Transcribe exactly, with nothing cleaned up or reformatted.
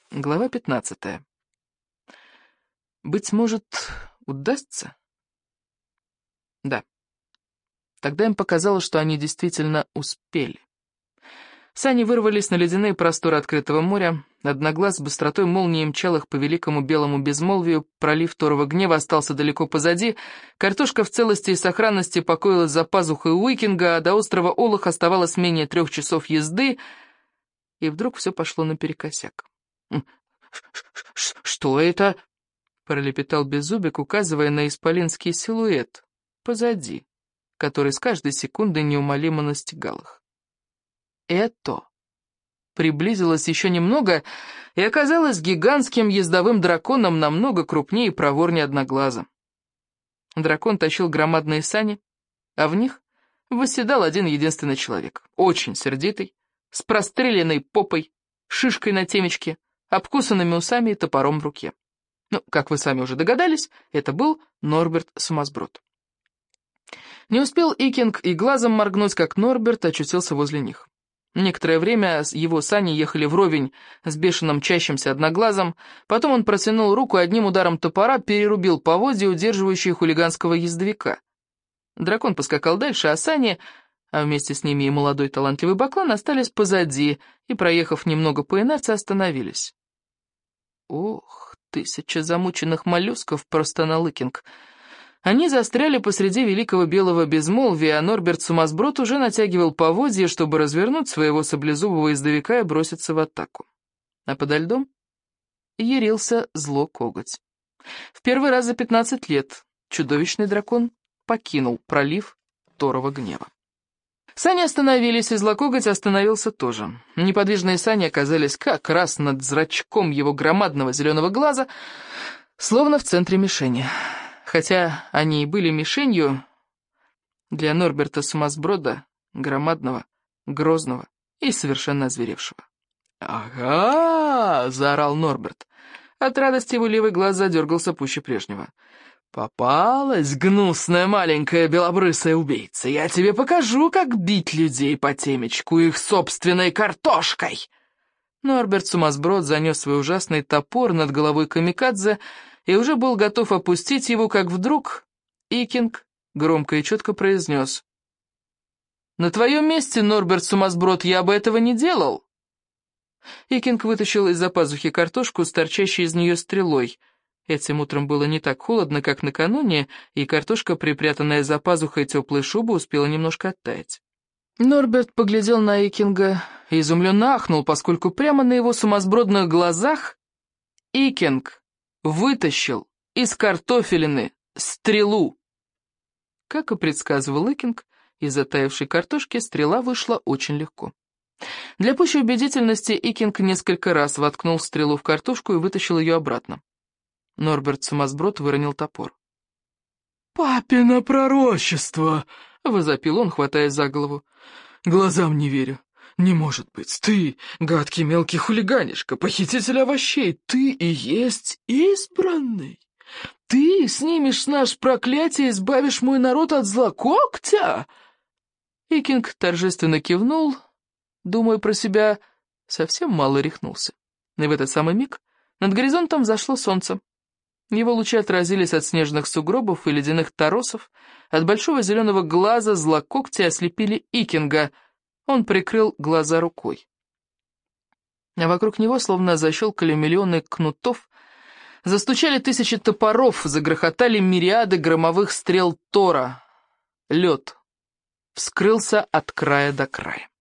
Глава пятнадцатая. Быть может, удастся? Да. Тогда им показалось, что они действительно успели. Сани вырвались на ледяные просторы открытого моря. Одноглаз с быстротой молнии мчал их по великому белому безмолвию. Пролив Торова гнева остался далеко позади. Картошка в целости и сохранности покоилась за пазухой Уикинга, а до острова Олах оставалось менее трех часов езды. И вдруг все пошло наперекосяк. «Что это?» — пролепетал Беззубик, указывая на исполинский силуэт позади, который с каждой секундой неумолимо настигал их. Это приблизилось еще немного и оказалось гигантским ездовым драконом намного крупнее и проворнее Одноглаза. Дракон тащил громадные сани, а в них восседал один единственный человек, очень сердитый, с простреленной попой, шишкой на темечке, обкусанными усами и топором в руке. Ну, как вы сами уже догадались, это был Норберт Сумасброд. Не успел Икинг и глазом моргнуть, как Норберт очутился возле них. Некоторое время его сани ехали вровень с бешено мчащимся Одноглазом, потом он протянул руку и одним ударом топора перерубил поводья, удерживающие хулиганского ездовика. Дракон поскакал дальше, а сани, а вместе с ними и молодой талантливый баклан, остались позади и, проехав немного по инерции, остановились. «Ох, тысяча замученных моллюсков!» — простонал Икинг. Они застряли посреди великого белого безмолвия, а Норберт Сумасброд уже натягивал поводья, чтобы развернуть своего саблезубого ездовика и броситься в атаку. А подо льдом ярился зло коготь. В первый раз за пятнадцать лет чудовищный дракон покинул пролив Торова гнева. Сани остановились, и злокоготь остановился тоже. Неподвижные сани оказались как раз над зрачком его громадного зеленого глаза, словно в центре мишени. Хотя они и были мишенью для Норберта Сумасброда, громадного, грозного и совершенно озверевшего. «Ага!» — заорал Норберт. От радости его левый глаз задергался пуще прежнего. «Попалась, гнусная маленькая белобрысая убийца! Я тебе покажу, как бить людей по темечку их собственной картошкой!» Норберт Сумасброд занес свой ужасный топор над головой камикадзе и уже был готов опустить его, как вдруг Икинг громко и четко произнес: «На твоем месте, Норберт Сумасброд, я бы этого не делал!» Икинг вытащил из-за пазухи картошку с торчащей из нее стрелой. Этим утром было не так холодно, как накануне, и картошка, припрятанная за пазухой теплой шубы, успела немножко оттаять. Норберт поглядел на Икинга и изумленно ахнул, поскольку прямо на его сумасбродных глазах Икинг вытащил из картофелины стрелу. Как и предсказывал Икинг, из затаявшей картошки стрела вышла очень легко. Для пущей убедительности Икинг несколько раз воткнул стрелу в картошку и вытащил ее обратно. Норберт Сумасброд выронил топор. «Папино пророчество!» — возопил он, хватаясь за голову. «Глазам не верю. Не может быть. Ты, гадкий мелкий хулиганишка, похититель овощей, ты и есть избранный. Ты снимешь с наш проклятие и избавишь мой народ от злокогтя?» Икинг торжественно кивнул, думая про себя, совсем мало рехнулся. И в этот самый миг над горизонтом взошло солнце. Его лучи отразились от снежных сугробов и ледяных торосов, от большого зеленого глаза злокогтя ослепили Икинга. Он прикрыл глаза рукой. А вокруг него словно защелкали миллионы кнутов, застучали тысячи топоров, загрохотали мириады громовых стрел Тора. Лед вскрылся от края до края.